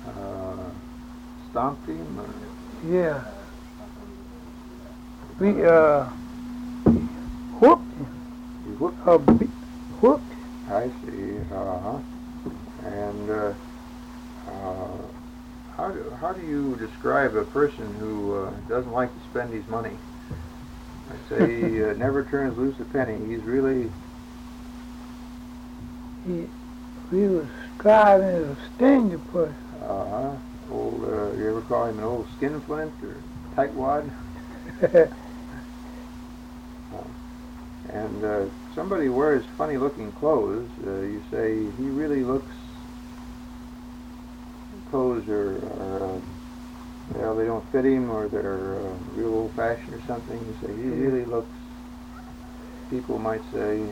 stomped him? Yeah. We whooped him. You whooped? Whooped. I see. And how do you describe a person who doesn't like to spend his money? I say he never turns loose a penny. He's really... We was striving as a stingy person. Old, you ever call him an old skinflint or tightwad? And somebody wears funny-looking clothes. You say he really looks... Clothes are well, they don't fit him, or they're real old-fashioned or something. You say he really looks... People might say...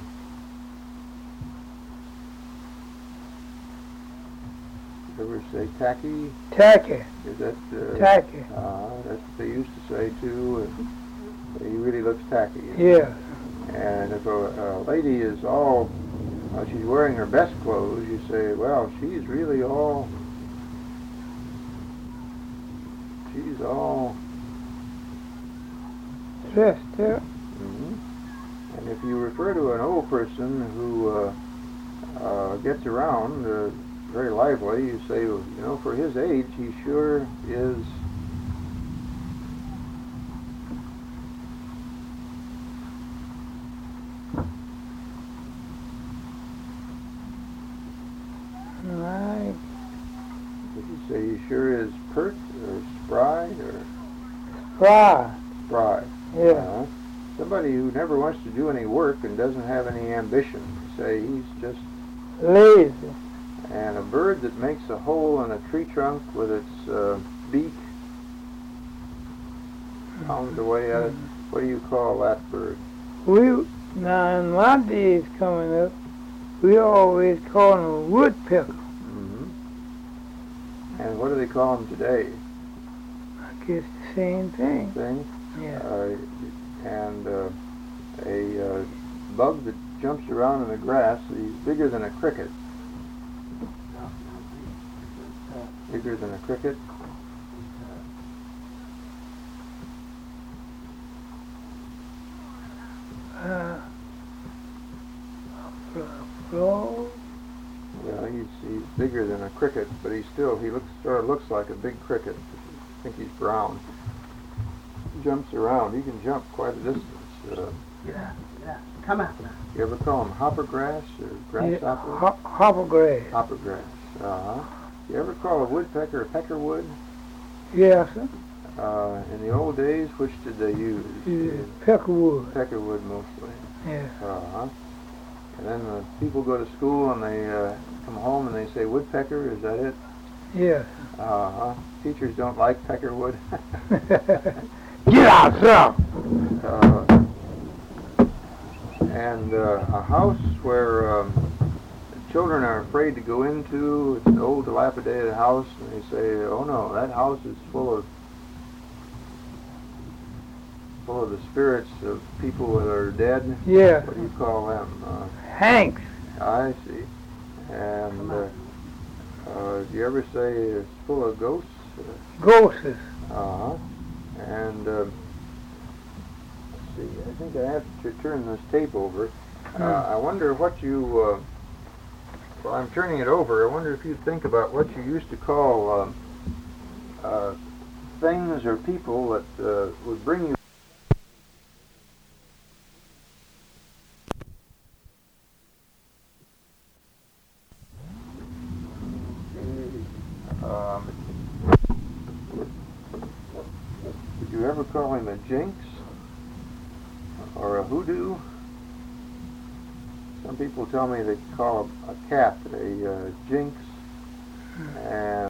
Ever say tacky? Tacky. Is that tacky? That's what they used to say too. He really looks tacky. Yeah. And if a lady is all, she's wearing her best clothes, you say, well, she's really all. She's all. Dressed, yeah. Mm-hmm. And if you refer to an old person who gets around. Very lively, you say, you know, for his age, he sure is. Right. Did you say he sure is pert or spry or? Spry. Spry. Yeah. Somebody who never wants to do any work and doesn't have any ambition. Say he's just lazy. And a bird that makes a hole in a tree trunk with its beak, pounds away at it. What do you call that bird? Now in my days coming up, we always call them a woodpecker. Mm-hmm. And what do they call them today? I guess the same thing. Thing? Yeah. And a bug that jumps around in the grass, he's bigger than a cricket. Bigger than a cricket. Frog. Well, he's bigger than a cricket, but he looks like a big cricket. I think he's brown. He jumps around. He can jump quite a distance. Yeah. Come out now. You ever call him hoppergrass or grasshopper? Yeah, hoppergrass. Hoppergrass. You ever call a woodpecker a peckerwood? Yes, sir. In the old days, which did they use? Peckerwood. Peckerwood mostly. Yes. And then the people go to school and they come home and they say woodpecker. Is that it? Yes. Teachers don't like peckerwood. Get out, sir. And a house where children are afraid to go into. It's an old dilapidated house, and they say, oh no, that house is full of the spirits of people that are dead. Yeah. What do you call them? Hanks. I see. And do you ever say it's full of ghosts? Ghosts. And let's see, I think I have to turn this tape over. I wonder what you, while I'm turning it over, I wonder if you think about what you used to call things or people that would bring you Did you ever call him a jinx or a hoodoo? Some people tell me they call a cat a jinx, and